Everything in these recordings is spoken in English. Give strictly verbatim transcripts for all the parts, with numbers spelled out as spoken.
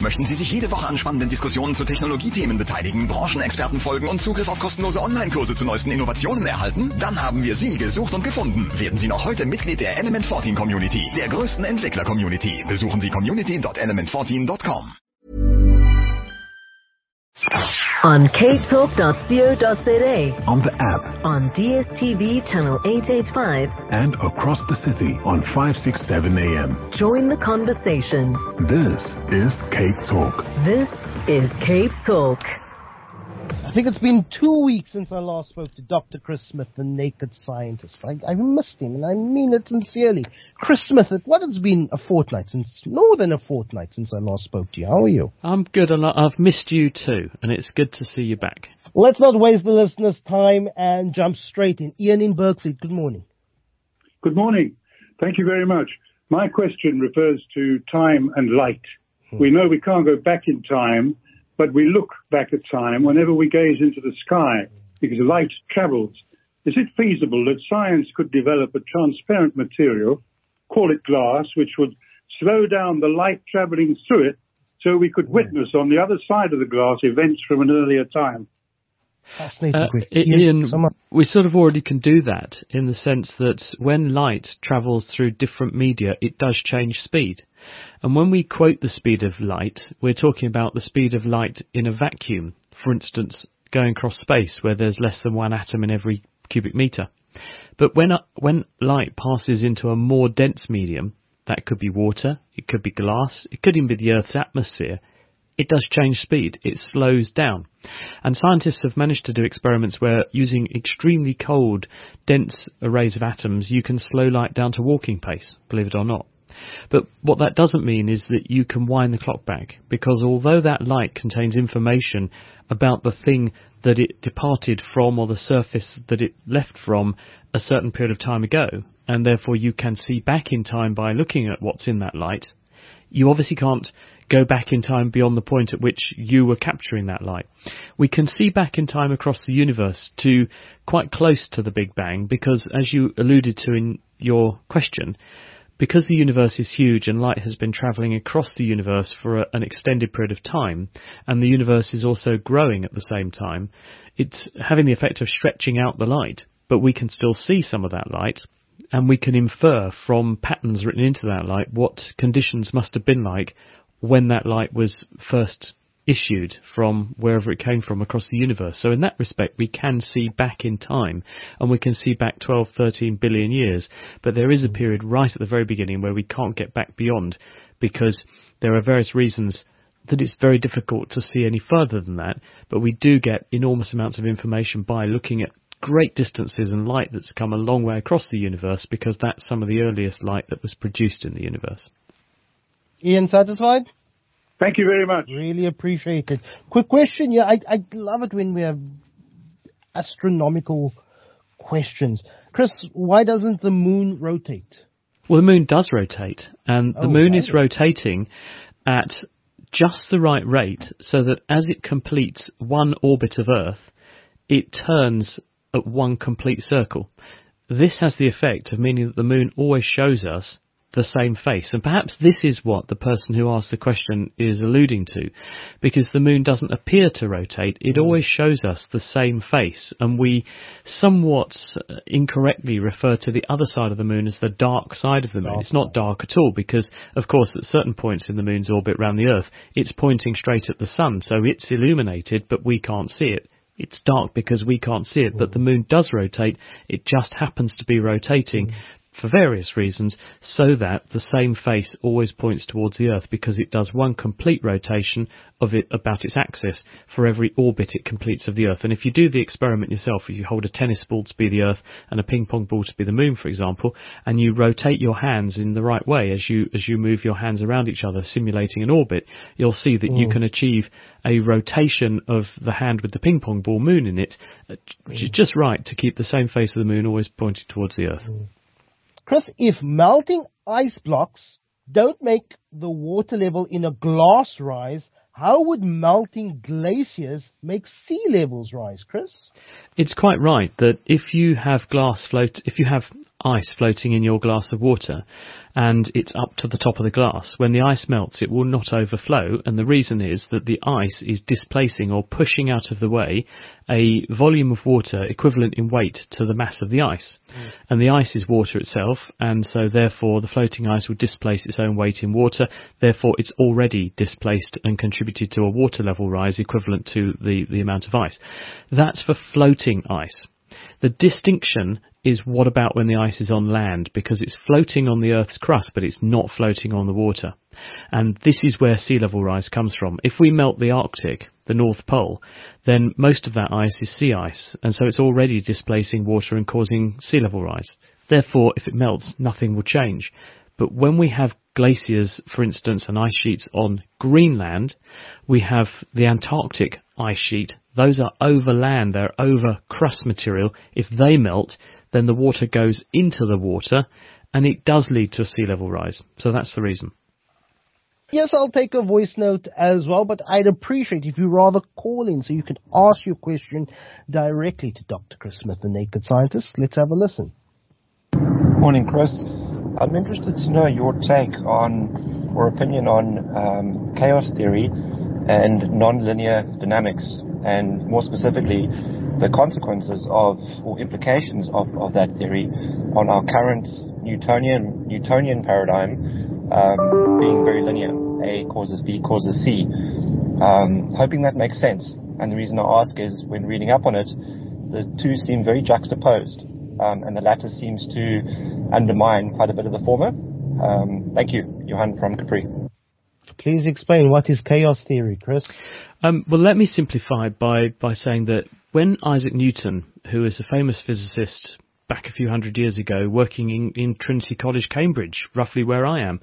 Möchten Sie sich jede Woche an spannenden Diskussionen zu Technologiethemen beteiligen, Branchenexperten folgen und Zugriff auf kostenlose Online-Kurse zu neuesten Innovationen erhalten? Dann haben wir Sie gesucht und gefunden. Werden Sie noch heute Mitglied der Element vierzehn Community, der größten Entwickler-Community. Besuchen Sie community dot element fourteen dot com. On cape talk dot co dot za, on the app, on D S T V channel eight eighty-five, and across the city on five sixty-seven A M. Join the conversation. This is Cape Talk. This is Cape Talk. I think it's been two weeks since I last spoke to Doctor Chris Smith, the naked scientist. I, I missed him, and I mean it sincerely. Chris Smith, it, what, it's been a fortnight, since more than a fortnight since I last spoke to you. How are you? I'm good, and I've missed you too, and it's good to see you back. Let's not waste the listeners' time and jump straight in. Ian in Berkfleet, good morning. Good morning. Thank you very much. My question refers to time and light. Hmm. We know we can't go back in time, but we look back at time whenever we gaze into the sky, because light travels. Is it feasible that science could develop a transparent material, call it glass, which would slow down the light traveling through it so we could witness on the other side of the glass events from an earlier time? Fascinating. Uh, Ian, we sort of already can do that in the sense that when light travels through different media, it does change speed. And when we quote the speed of light, we're talking about the speed of light in a vacuum, for instance, going across space where there's less than one atom in every cubic metre. But when uh, when light passes into a more dense medium, that could be water, it could be glass, it could even be the Earth's atmosphere, it does change speed. It slows down. And scientists have managed to do experiments where using extremely cold, dense arrays of atoms, you can slow light down to walking pace, believe it or not. But what that doesn't mean is that you can wind the clock back, because although that light contains information about the thing that it departed from or the surface that it left from a certain period of time ago, and therefore you can see back in time by looking at what's in that light, you obviously can't go back in time beyond the point at which you were capturing that light. We can see back in time across the universe to quite close to the Big Bang because, as you alluded to in your question, because the universe is huge and light has been travelling across the universe for a, an extended period of time, and the universe is also growing at the same time, it's having the effect of stretching out the light. But we can still see some of that light, and we can infer from patterns written into that light what conditions must have been like when that light was first issued from wherever it came from across the universe. So in that respect, we can see back in time, and we can see back twelve, thirteen billion years. But there is a period right at the very beginning where we can't get back beyond, because there are various reasons that it's very difficult to see any further than that. But we do get enormous amounts of information by looking at great distances and light that's come a long way across the universe, because that's some of the earliest light that was produced in the universe. Ian, satisfied? Thank you very much. Really appreciate it. Quick question. Yeah, I, I love it when we have astronomical questions. Chris, why doesn't the moon rotate? Well, the moon does rotate, and the oh, moon does is it? rotating at just the right rate so that as it completes one orbit of Earth, it turns at one complete circle. This has the effect of meaning that the moon always shows us the same face. And perhaps this is what the person who asked the question is alluding to, because the moon doesn't appear to rotate. It always shows us the same face, and we somewhat incorrectly refer to the other side of the moon as the dark side of the moon. It's not dark at all, because of course at certain points in the moon's orbit around the Earth, it's pointing straight at the sun, so it's illuminated, but we can't see it. It's dark because we can't see it, but the moon does rotate. It just happens to be rotating for various reasons, so that the same face always points towards the Earth, because it does one complete rotation of it about its axis for every orbit it completes of the Earth. And if you do the experiment yourself, if you hold a tennis ball to be the Earth and a ping pong ball to be the moon, for example, and you rotate your hands in the right way as you as you move your hands around each other, simulating an orbit, you'll see that mm. you can achieve a rotation of the hand with the ping pong ball moon in it, which is just right to keep the same face of the moon always pointing towards the Earth. Mm. Chris, if melting ice blocks don't make the water level in a glass rise, how would melting glaciers make sea levels rise, Chris? It's quite right that if you have glass float, if you have ice floating in your glass of water and it's up to the top of the glass. When the ice melts, it will not overflow, and the reason is that the ice is displacing or pushing out of the way a volume of water equivalent in weight to the mass of the ice. Mm. And the ice is water itself, and so therefore the floating ice will displace its own weight in water, therefore it's already displaced and contributed to a water level rise equivalent to the, the amount of ice. That's for floating ice. The distinction is what about when the ice is on land, because it's floating on the Earth's crust, but it's not floating on the water. And this is where sea level rise comes from. If we melt the Arctic, the North Pole, then most of that ice is sea ice, and so it's already displacing water and causing sea level rise. Therefore, if it melts, nothing will change. But when we have glaciers, for instance, and ice sheets on Greenland, we have the Antarctic ice sheet. Those are over land, they're over crust material. If they melt, then the water goes into the water, and it does lead to a sea level rise. So that's the reason. Yes, I'll take a voice note as well, but I'd appreciate if you rather call in so you can ask your question directly to Doctor Chris Smith, the Naked Scientist. Let's have a listen. Morning, Chris. I'm interested to know your take on, or opinion on, um, chaos theory and non-linear dynamics, and more specifically, the consequences of, or implications of, of that theory on our current Newtonian Newtonian paradigm, um, being very linear. A causes B causes C. Um, hoping that makes sense. And the reason I ask is, when reading up on it, the two seem very juxtaposed. Um, and the latter seems to undermine quite a bit of the former. Um, thank you, Johan from Capri. Please explain, what is chaos theory, Chris? Um, well, let me simplify by, by saying that when Isaac Newton, who is a famous physicist back a few hundred years ago, working in, in Trinity College, Cambridge, roughly where I am,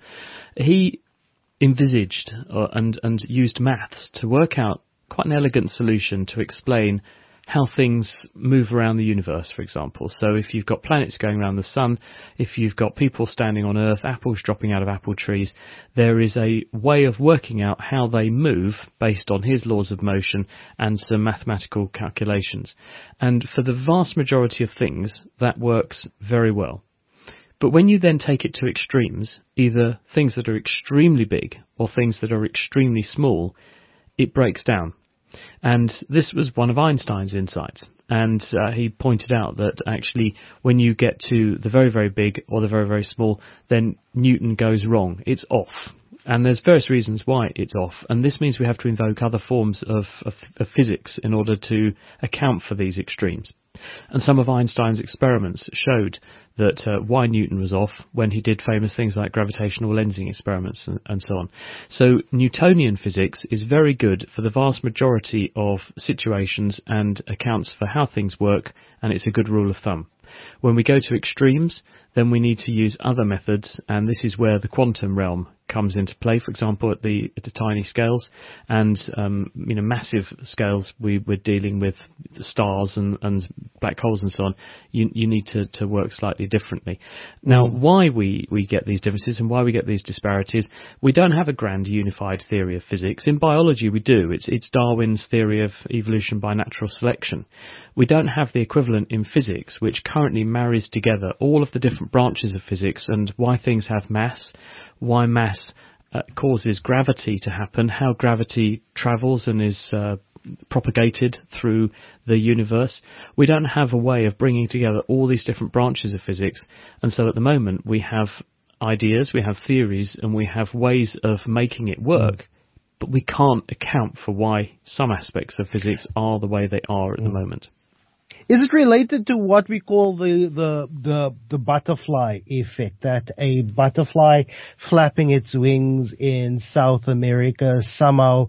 he envisaged uh, and, and used maths to work out quite an elegant solution to explain how things move around the universe, for example. So if you've got planets going around the sun, if you've got people standing on Earth, apples dropping out of apple trees, there is a way of working out how they move based on his laws of motion and some mathematical calculations. And for the vast majority of things, that works very well. But when you then take it to extremes, either things that are extremely big or things that are extremely small, it breaks down. And this was one of Einstein's insights. And uh, he pointed out that actually when you get to the very, very big or the very, very small, then Newton goes wrong. It's off. And there's various reasons why it's off. And this means we have to invoke other forms of, of, of physics in order to account for these extremes. And some of Einstein's experiments showed that uh, why Newton was off when he did famous things like gravitational lensing experiments and, and so on. So Newtonian physics is very good for the vast majority of situations and accounts for how things work, and it's a good rule of thumb. When we go to extremes, then we need to use other methods, and this is where the quantum realm comes into play. For example, at the at the tiny scales and um, you know massive scales, we, we're dealing with the stars and, and black holes and so on. You you need to, to work slightly differently. Now, why we, we get these differences and why we get these disparities? We don't have a grand unified theory of physics. In biology, we do. It's it's Darwin's theory of evolution by natural selection. We don't have the equivalent in physics, which currently marries together all of the different branches of physics and why things have mass, why mass uh, causes gravity to happen, how gravity travels and is uh, propagated through the universe. We don't have a way of bringing together all these different branches of physics, and so at the moment we have ideas, we have theories, and we have ways of making it work, but we can't account for why some aspects of physics are the way they are at the moment. Is it related to what we call the, the, the, the butterfly effect, that a butterfly flapping its wings in South America somehow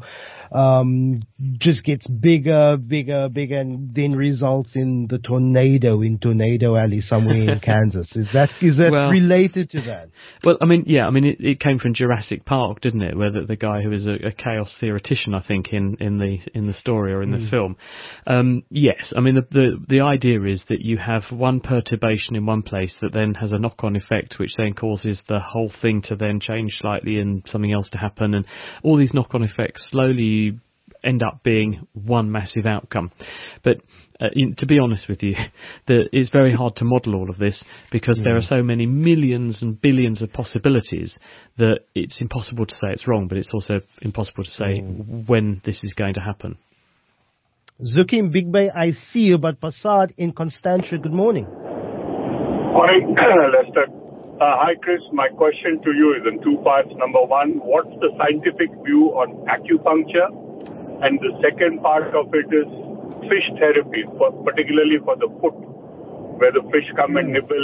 um, just gets bigger, bigger, bigger, and then results in the tornado in Tornado Alley somewhere in Kansas? Is that is that well, related to that? Well, I mean, yeah, I mean, it, it came from Jurassic Park, didn't it? Where the, the guy who was a, a chaos theoretician, I think, in, in the in the story or in the mm. film. Um, yes, I mean, the, the the idea is that you have one perturbation in one place that then has a knock-on effect, which then causes the whole thing to then change slightly and something else to happen, and all these knock-on effects slowly end up being one massive outcome. But uh, in, to be honest with you, the, it's very hard to model all of this because mm. there are so many millions and billions of possibilities that it's impossible to say it's wrong, but it's also impossible to say mm. when this is going to happen. Zuki in Big Bay, I see you, but Passad in Constantia, good morning. Morning, Lester. Uh, hi, Chris. My question to you is in two parts. Number one, what's the scientific view on acupuncture? And the second part of it is fish therapy, for, particularly for the foot, where the fish come and nibble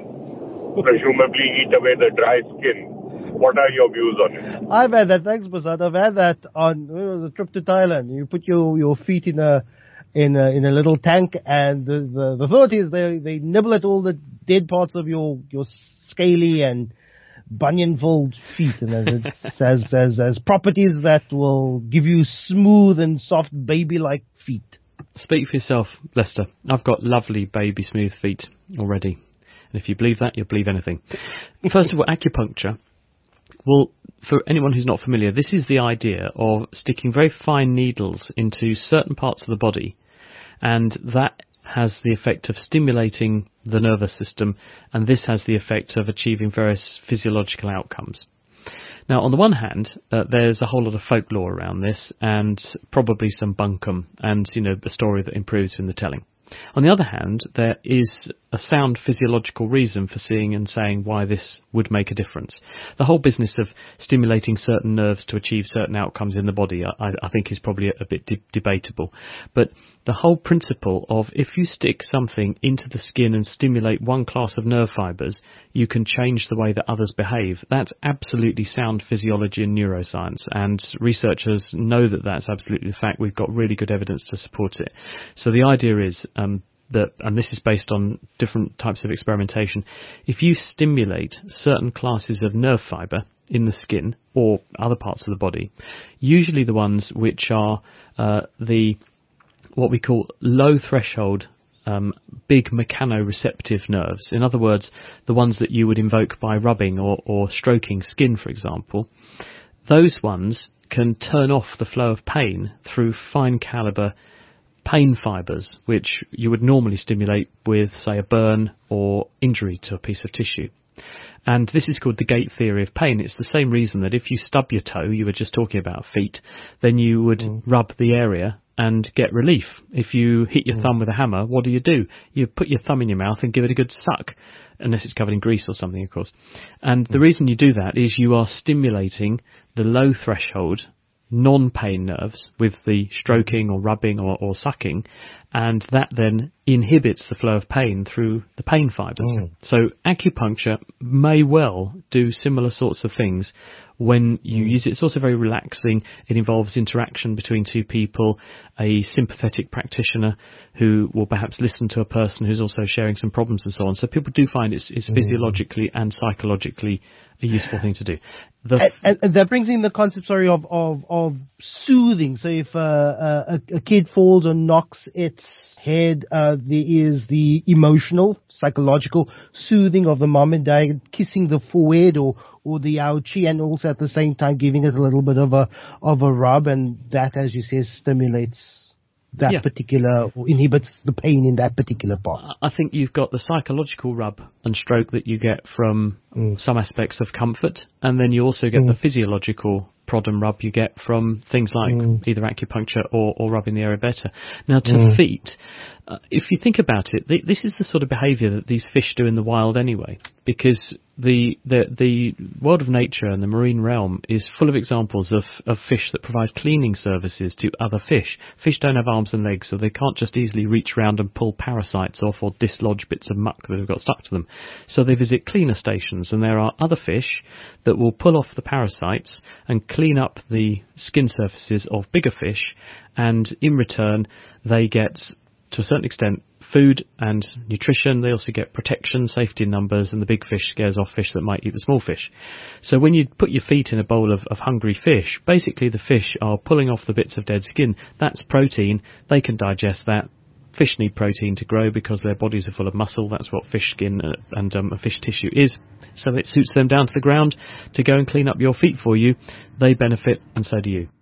and presumably eat away the dry skin. What are your views on it? I've had that. Thanks, Basad. I've had that on uh, the trip to Thailand. You put your, your feet in a in a in a little tank, and the the, the thought is they they nibble at all the dead parts of your your scaly and bunion-filled feet, and it has has has properties that will give you smooth and soft baby-like feet. Speak for yourself, Lester. I've got lovely baby smooth feet already, and if you believe that, you'll believe anything. First of all, acupuncture. Well, for anyone who's not familiar, this is the idea of sticking very fine needles into certain parts of the body, and that has the effect of stimulating the nervous system, and this has the effect of achieving various physiological outcomes. Now, on the one hand, uh, there's a whole lot of folklore around this, and probably some bunkum, and, you know, a story that improves in the telling. On the other hand, there is a sound physiological reason for seeing and saying why this would make a difference. The whole business of stimulating certain nerves to achieve certain outcomes in the body, I, I think is probably a, a bit de- debatable. But the whole principle of if you stick something into the skin and stimulate one class of nerve fibres, you can change the way that others behave. That's absolutely sound physiology and neuroscience, and researchers know that that's absolutely the fact. We've got really good evidence to support it. So the idea is um, that, and this is based on different types of experimentation, if you stimulate certain classes of nerve fibre in the skin or other parts of the body, usually the ones which are uh, the what we call low threshold Um, big mechanoreceptive nerves. In other words, the ones that you would invoke by rubbing or, or stroking skin, for example, those ones can turn off the flow of pain through fine caliber pain fibres, which you would normally stimulate with, say, a burn or injury to a piece of tissue. And this is called the gate theory of pain. It's the same reason that if you stub your toe, you were just talking about feet, then you would mm. rub the area and get relief. If you hit your mm. thumb with a hammer, what do you do? You put your thumb in your mouth and give it a good suck, unless it's covered in grease or something, of course. And mm. the reason you do that is you are stimulating the low threshold non-pain nerves with the stroking or rubbing or, or sucking, and that then inhibits the flow of pain through the pain fibres. Mm. So acupuncture may well do similar sorts of things when you mm. use it. It's also very relaxing. It involves interaction between two people, a sympathetic practitioner who will perhaps listen to a person who's also sharing some problems and so on. So people do find it's, it's mm. physiologically and psychologically a useful thing to do. The and, and, and that brings in the concept, sorry, of, of, of soothing. So if uh, a, a kid falls or knocks its head, uh, there is the emotional, psychological soothing of the mom and dad, kissing the forehead or, or the ouchie, and also at the same time giving it a little bit of a of a rub, and that, as you say, stimulates that yeah. particular, or inhibits the pain in that particular part. I think you've got the psychological rub and stroke that you get from mm. some aspects of comfort, and then you also get mm. the physiological prod and rub you get from things like mm. either acupuncture or, or rubbing the area better. Now, to mm. feet, uh, if you think about it, th- this is the sort of behaviour that these fish do in the wild anyway, because the, the the world of nature and the marine realm is full of examples of, of fish that provide cleaning services to other fish. Fish don't have arms and legs, so they can't just easily reach around and pull parasites off or dislodge bits of muck that have got stuck to them. So they visit cleaner stations, and there are other fish that will pull off the parasites and clean up the skin surfaces of bigger fish, and in return they get, to a certain extent, food and nutrition. They also get protection, safety in numbers, and the big fish scares off fish that might eat the small fish. So when you put your feet in a bowl of, of hungry fish, basically the fish are pulling off the bits of dead skin. That's protein. They can digest that. Fish need protein to grow because their bodies are full of muscle. That's what fish skin and um, fish tissue is. So it suits them down to the ground to go and clean up your feet for you. They benefit, and so do you.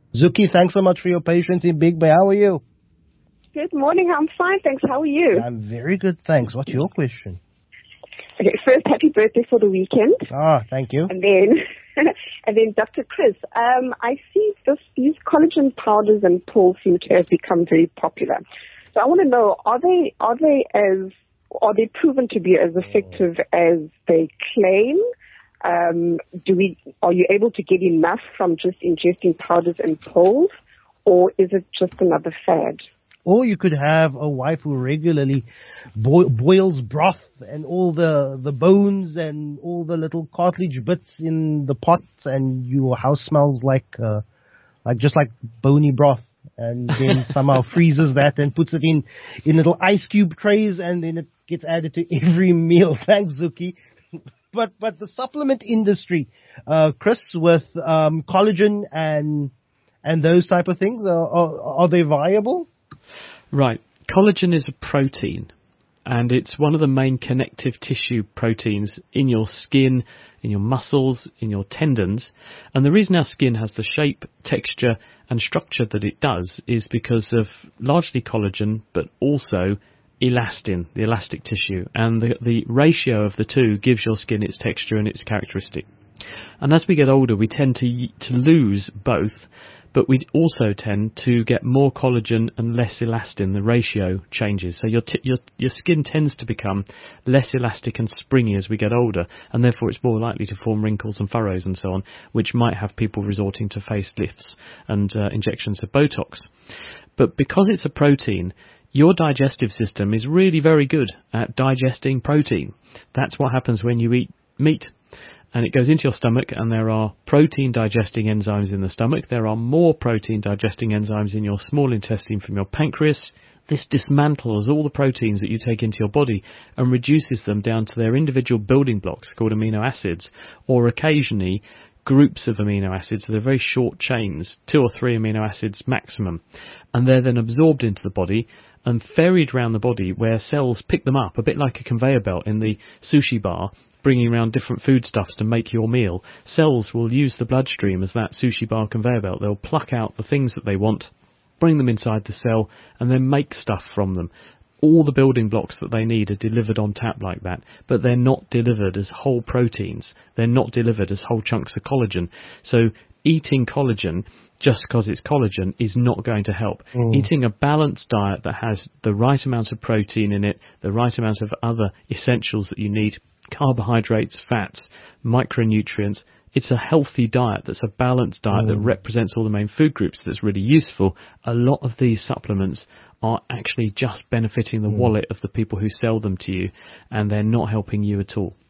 Zuki, thanks so much for your patience in Big Bay. How are you? Good morning. I'm fine, thanks. How are you? I'm very good, thanks. What's your question? Okay, first, happy birthday for the weekend. Ah, thank you. And then, and then, Doctor Chris, um, I see this, these collagen powders and pills seem to have become very popular. So I want to know, are they are they as are they proven to be as effective as they claim? Um, do we are you able to get enough from just ingesting powders and pills, or is it just another fad? Or you could have a wife who regularly boi- boils broth and all the, the bones and all the little cartilage bits in the pot, and your house smells like uh, like just like bony broth, and then somehow freezes that and puts it in, in little ice cube trays, and then it gets added to every meal. Thanks, Zuki. But but the supplement industry, uh, Chris, with um, collagen and and those type of things, are, are, are they viable? Right. Collagen is a protein, and it's one of the main connective tissue proteins in your skin, in your muscles, in your tendons. And the reason our skin has the shape, texture and structure that it does is because of largely collagen, but also elastin, the elastic tissue. And the, the ratio of the two gives your skin its texture and its characteristic. And as we get older, we tend to to lose both, but we also tend to get more collagen and less elastin. The ratio changes. So your t- your your skin tends to become less elastic and springy as we get older, and therefore it's more likely to form wrinkles and furrows and so on, which might have people resorting to facelifts and uh, injections of Botox. But because it's a protein, your digestive system is really very good at digesting protein. That's what happens when you eat meat. And it goes into your stomach, and there are protein digesting enzymes in the stomach. There are more protein digesting enzymes in your small intestine from your pancreas. This dismantles all the proteins that you take into your body and reduces them down to their individual building blocks called amino acids, or occasionally groups of amino acids. So they're very short chains, two or three amino acids maximum. And they're then absorbed into the body and ferried around the body where cells pick them up, a bit like a conveyor belt in the sushi bar, bringing around different foodstuffs to make your meal. Cells will use the bloodstream as that sushi bar conveyor belt. They'll pluck out the things that they want, bring them inside the cell, and then make stuff from them. All the building blocks that they need are delivered on tap like that, but they're not delivered as whole proteins. They're not delivered as whole chunks of collagen. So eating collagen just because it's collagen is not going to help. Mm. Eating a balanced diet that has the right amount of protein in it, the right amount of other essentials that you need, carbohydrates, fats, micronutrients. It's a healthy diet that's a balanced diet mm. that represents all the main food groups that's really useful. A lot of these supplements are actually just benefiting the mm. wallet of the people who sell them to you, and they're not helping you at all.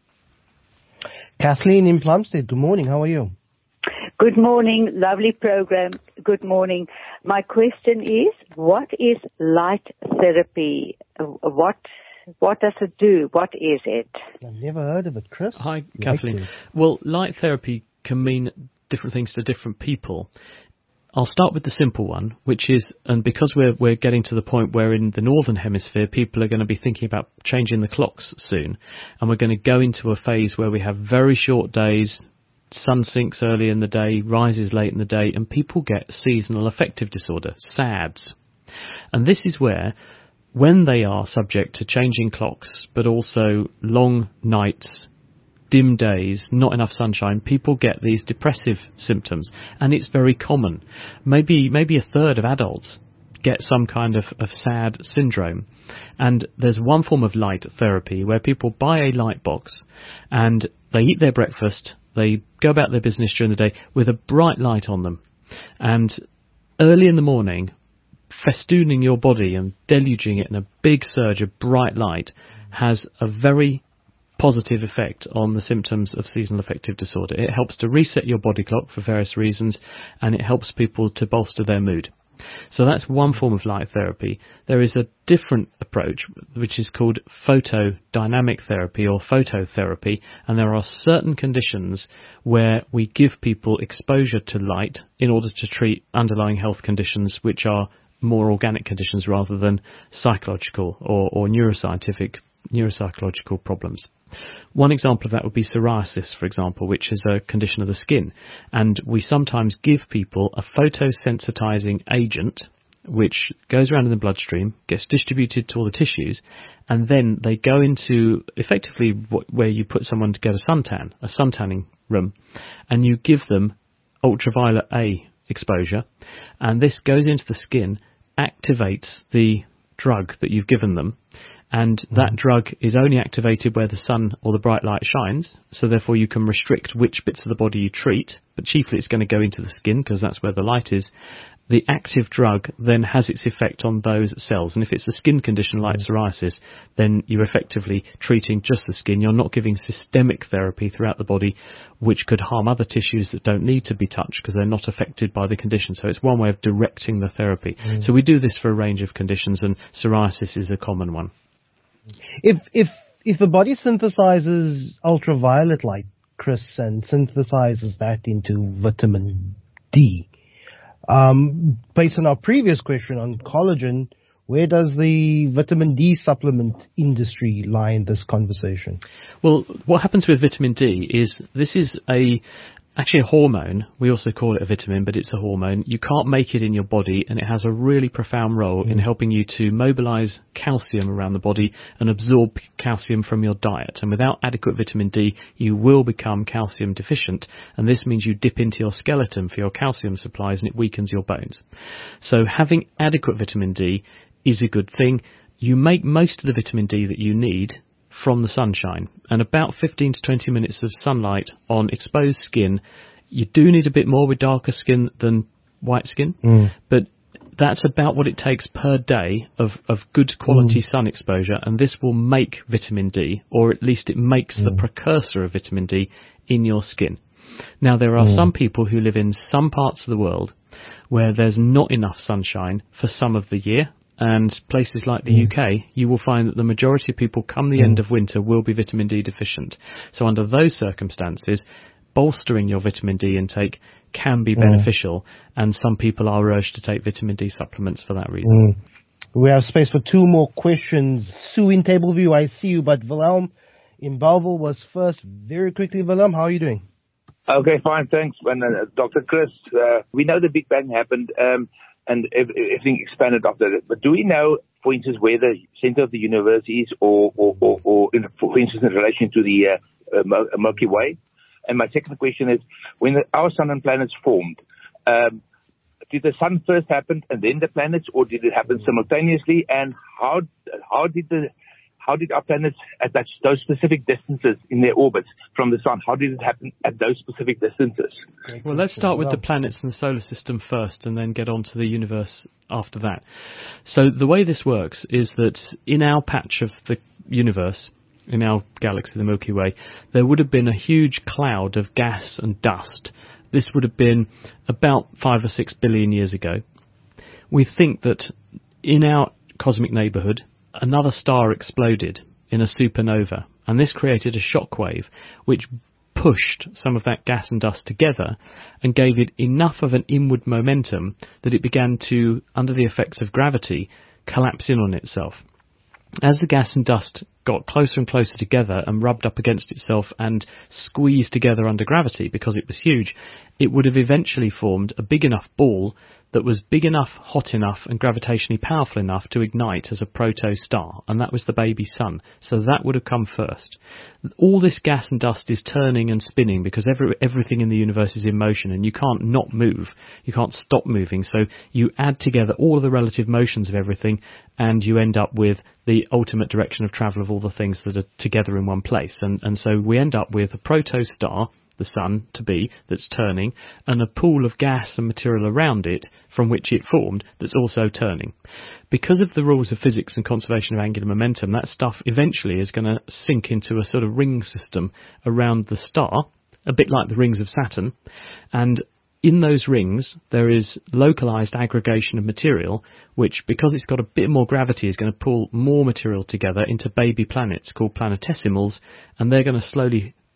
Kathleen in Plumstead, good morning. How are you? Good morning. Lovely program. Good morning. My question is, what is light therapy? What What does it do? What is it? I've never heard of it, Chris. Hi, Kathleen. Like well, light therapy can mean different things to different people. I'll start with the simple one, which is, and because we're we're getting to the point where in the Northern Hemisphere people are going to be thinking about changing the clocks soon, and we're going to go into a phase where we have very short days, sun sinks early in the day, rises late in the day, and people get seasonal affective disorder, S A Ds. And this is where, when they are subject to changing clocks, but also long nights, dim days, not enough sunshine, people get these depressive symptoms. And it's very common. Maybe maybe a third of adults get some kind of, of S A D syndrome. And there's one form of light therapy where people buy a light box and they eat their breakfast, they go about their business during the day with a bright light on them. And early in the morning, festooning your body and deluging it in a big surge of bright light has a very positive effect on the symptoms of seasonal affective disorder. It helps to reset your body clock for various reasons, and it helps people to bolster their mood. So that's one form of light therapy. There is a different approach, which is called photodynamic therapy or phototherapy, and there are certain conditions where we give people exposure to light in order to treat underlying health conditions which are more organic conditions rather than psychological or, or neuroscientific, neuropsychological problems. One example of that would be psoriasis, for example, which is a condition of the skin. And we sometimes give people a photosensitizing agent, which goes around in the bloodstream, gets distributed to all the tissues, and then they go into effectively what, where you put someone to get a suntan, a suntanning room, and you give them ultraviolet A exposure, and this goes into the skin, activates the drug that you've given them, and that drug is only activated where the sun or the bright light shines, so therefore you can restrict which bits of the body you treat, but chiefly it's going to go into the skin because that's where the light is. The active drug then has its effect on those cells, and if it's a skin condition like psoriasis, then you're effectively treating just the skin. You're not giving systemic therapy throughout the body, which could harm other tissues that don't need to be touched because they're not affected by the condition. So it's one way of directing the therapy. Mm. So we do this for a range of conditions, and psoriasis is a common one. If if if the body synthesizes ultraviolet light, Chris, and synthesizes that into vitamin D, um, based on our previous question on collagen, where does the vitamin D supplement industry lie in this conversation? Well, what happens with vitamin D is this is a actually a hormone. We also call it a vitamin, but it's a hormone. You can't make it in your body, and it has a really profound role mm. in helping you to mobilize calcium around the body and absorb calcium from your diet. And without adequate vitamin D, you will become calcium deficient, and this means you dip into your skeleton for your calcium supplies, and it weakens your bones. So having adequate vitamin D is a good thing. You make most of the vitamin D that you need from the sunshine, and about fifteen to twenty minutes of sunlight on exposed skin. You do need a bit more with darker skin than white skin, mm. but that's about what it takes per day of, of good quality mm. sun exposure, and this will make vitamin D, or at least it makes mm. the precursor of vitamin D in your skin. Now, there are mm. some people who live in some parts of the world where there's not enough sunshine for some of the year, and places like the mm. U K, you will find that the majority of people come the mm. end of winter will be vitamin D deficient. So under those circumstances, bolstering your vitamin D intake can be beneficial, mm. and some people are urged to take vitamin D supplements for that reason. Mm. We have space for two more questions. Sue in Tableview, I see you, but Wilhelm in Belleville was first. Very quickly, Wilhelm, how are you doing? Okay, fine, thanks. And, uh, Doctor Chris, uh, we know the Big Bang happened, um, and everything expanded after that. But do we know, for instance, where the center of the universe is, or, or, or, or in, for instance, in relation to the uh, uh, Milky Way? And my second question is, when the, our sun and planets formed, um, did the sun first happen and then the planets, or did it happen simultaneously? And how how did the how did our planets at that, those specific distances in their orbits from the sun, how did it happen at those specific distances? Well, let's start with the planets in the solar system first and then get on to the universe after that. So the way this works is that in our patch of the universe, in our galaxy, the Milky Way, there would have been a huge cloud of gas and dust. This would have been about five or six billion years ago. We think that in our cosmic neighbourhood, another star exploded in a supernova, and this created a shockwave which pushed some of that gas and dust together and gave it enough of an inward momentum that it began to, under the effects of gravity, collapse in on itself. As the gas and dust got closer and closer together and rubbed up against itself and squeezed together under gravity because it was huge, it would have eventually formed a big enough ball that was big enough, hot enough, and gravitationally powerful enough to ignite as a proto-star, and that was the baby sun. So that would have come first. All this gas and dust is turning and spinning because every, everything in the universe is in motion, and you can't not move. You can't stop moving. So you add together all of the relative motions of everything, and you end up with the ultimate direction of travel of all the things that are together in one place. And, and so we end up with a proto-star, the sun to be, that's turning, and a pool of gas and material around it from which it formed that's also turning. Because of the rules of physics and conservation of angular momentum, that stuff eventually is going to sink into a sort of ring system around the star, a bit like the rings of Saturn, and in those rings there is localized aggregation of material which, because it's got a bit more gravity, is going to pull more material together into baby planets called planetesimals, and they're going to slowly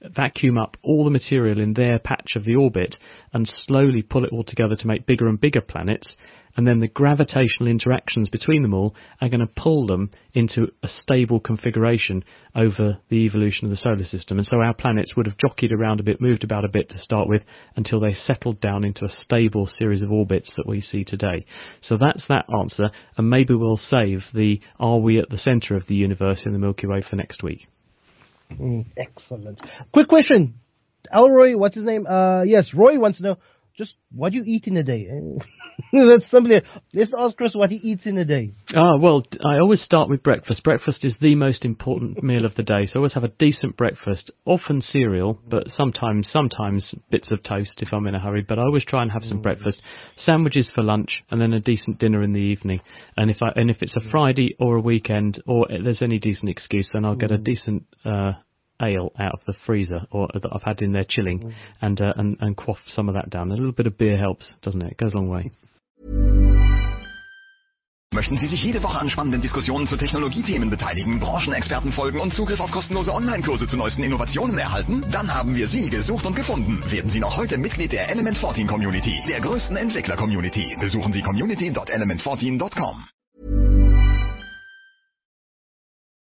vacuum up all the material in their patch of the orbit and slowly pull it all together to make bigger and bigger planets, and then the gravitational interactions between them all are going to pull them into a stable configuration over the evolution of the solar system. And so our planets would have jockeyed around a bit, moved about a bit to start with, until they settled down into a stable series of orbits that we see today. So that's that answer, and maybe we'll save the are we at the centre of the universe in the Milky Way for next week. Mm, excellent. Quick question. Elroy, what's his name? Uh, yes, Roy wants to know, just what do you eat in a day? That's somebody. Let's ask Chris what he eats in a day. Ah, well, I always start with breakfast. Breakfast is the most important meal of the day, so I always have a decent breakfast. Often cereal, but sometimes, sometimes bits of toast if I'm in a hurry. But I always try and have some mm. breakfast. Sandwiches for lunch, and then a decent dinner in the evening. And if I and if it's a Friday or a weekend, or there's any decent excuse, then I'll get a decent Uh, ale out of the freezer or that I've had in there chilling mm. and, uh, and and quaff some of that down. A little bit of beer helps, doesn't it? It goes a long way. Möchten Sie sich jede Woche an spannenden Diskussionen zu Technologiethemen beteiligen, Branchenexperten folgen und Zugriff auf kostenlose Online-Kurse zu neuesten Innovationen erhalten? Dann haben wir Sie gesucht und gefunden. Werden Sie noch heute Mitglied der Element vierzehn Community, der größten Entwickler-Community. Besuchen Sie community dot element fourteen dot com.